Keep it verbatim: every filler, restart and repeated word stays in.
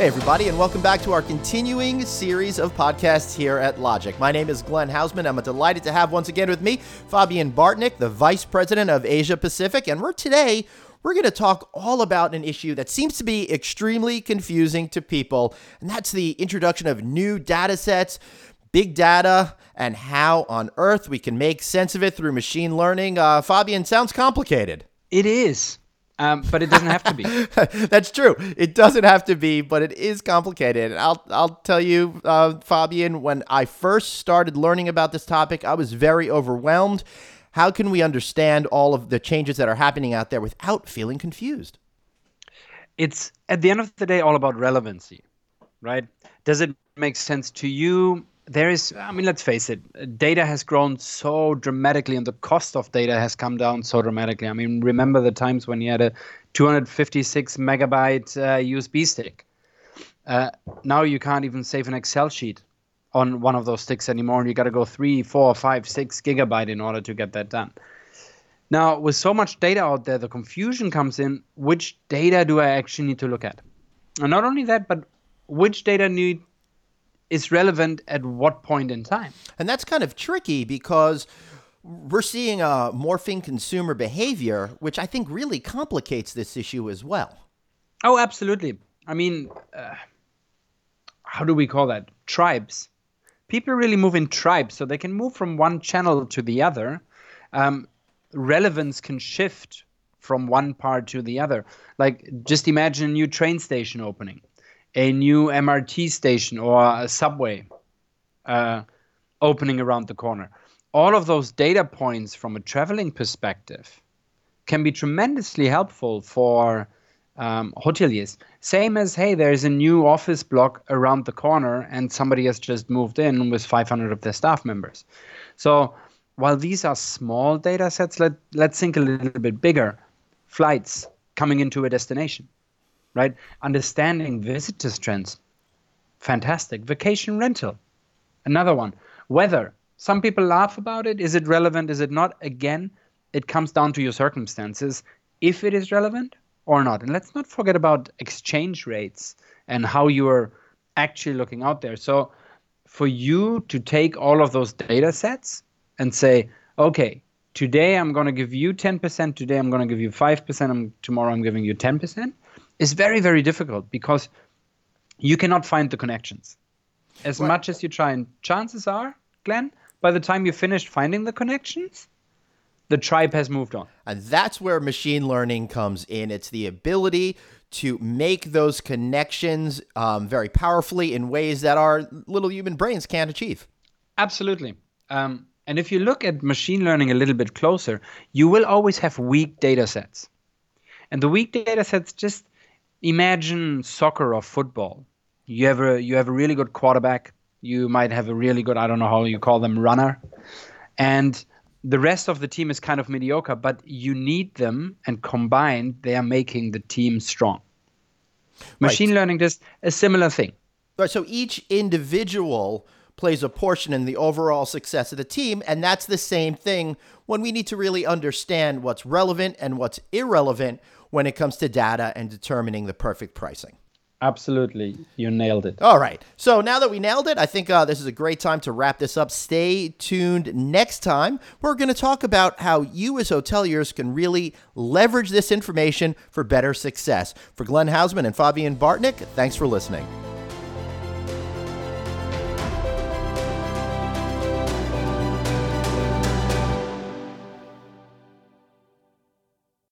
everybody, and welcome back to our continuing series of podcasts here at Logic. My name is Glenn Hausman. I'm delighted to have once again with me Fabian Bartnik, the Vice President of Asia Pacific, and we're today we're going to talk all about an issue that seems to be extremely confusing to people, and that's the introduction of new data sets, big data, and how on earth we can make sense of it through machine learning. Uh, Fabian, sounds complicated. It is. Um, but it doesn't have to be. That's true. It doesn't have to be, but it is complicated. I'll I'll tell you, uh, Fabian, when I first started learning about this topic, I was very overwhelmed. How can we understand all of the changes that are happening out there without feeling confused? It's, at the end of the day, all about relevancy, right? Does it make sense to you? There is, I mean, let's face it, data has grown so dramatically and the cost of data has come down so dramatically. I mean, remember the times when you had a two hundred fifty-six megabyte uh, U S B stick. Uh, now you can't even save an Excel sheet on one of those sticks anymore. And you got to go three, four, five, six gigabyte in order to get that done. Now, with so much data out there, the confusion comes in, which data do I actually need to look at? And not only that, but which data need is relevant at what point in time. And that's kind of tricky because we're seeing a morphing consumer behavior, which I think really complicates this issue as well. Oh, absolutely. I mean, uh, how do we call that? Tribes. People really move in tribes, so they can move from one channel to the other. Um, relevance can shift from one part to the other. Like, just imagine a new train station opening, a new M R T station or a subway uh, opening around the corner. All of those data points from a traveling perspective can be tremendously helpful for um, hoteliers. Same as, hey, there's a new office block around the corner and somebody has just moved in with five hundred of their staff members. So while these are small data sets, let, let's think a little bit bigger. Flights coming into a destination. Right? Understanding visitors trends. Fantastic. Vacation rental. Another one. Weather. Some people laugh about it. Is it relevant? Is it not? Again, it comes down to your circumstances, if it is relevant or not. And let's not forget about exchange rates and how you are actually looking out there. So for you to take all of those data sets and say, okay, today I'm going to give you ten percent. Today I'm going to give you five percent. I'm, tomorrow I'm giving you ten percent. Is very, very difficult because you cannot find the connections. As right. much as you try, and chances are, Glenn, by the time you finished finding the connections, the tribe has moved on. And that's where machine learning comes in. It's the ability to make those connections um, very powerfully in ways that our little human brains can't achieve. Absolutely. Um, and if you look at machine learning a little bit closer, you will always have weak data sets. And the weak data sets, just imagine soccer or football. You have a you have a really good quarterback. You might have a really good, I don't know how you call them, runner. And the rest of the team is kind of mediocre, but you need them, and combined, they are making the team strong. Machine right. learning does a similar thing. Right. So each individual plays a portion in the overall success of the team, and that's the same thing when we need to really understand what's relevant and what's irrelevant when it comes to data and determining the perfect pricing. Absolutely. You nailed it. All right. So now that we nailed it, I think uh, this is a great time to wrap this up. Stay tuned next time. We're going to talk about how you as hoteliers can really leverage this information for better success. For Glenn Hausman and Fabian Bartnik, thanks for listening.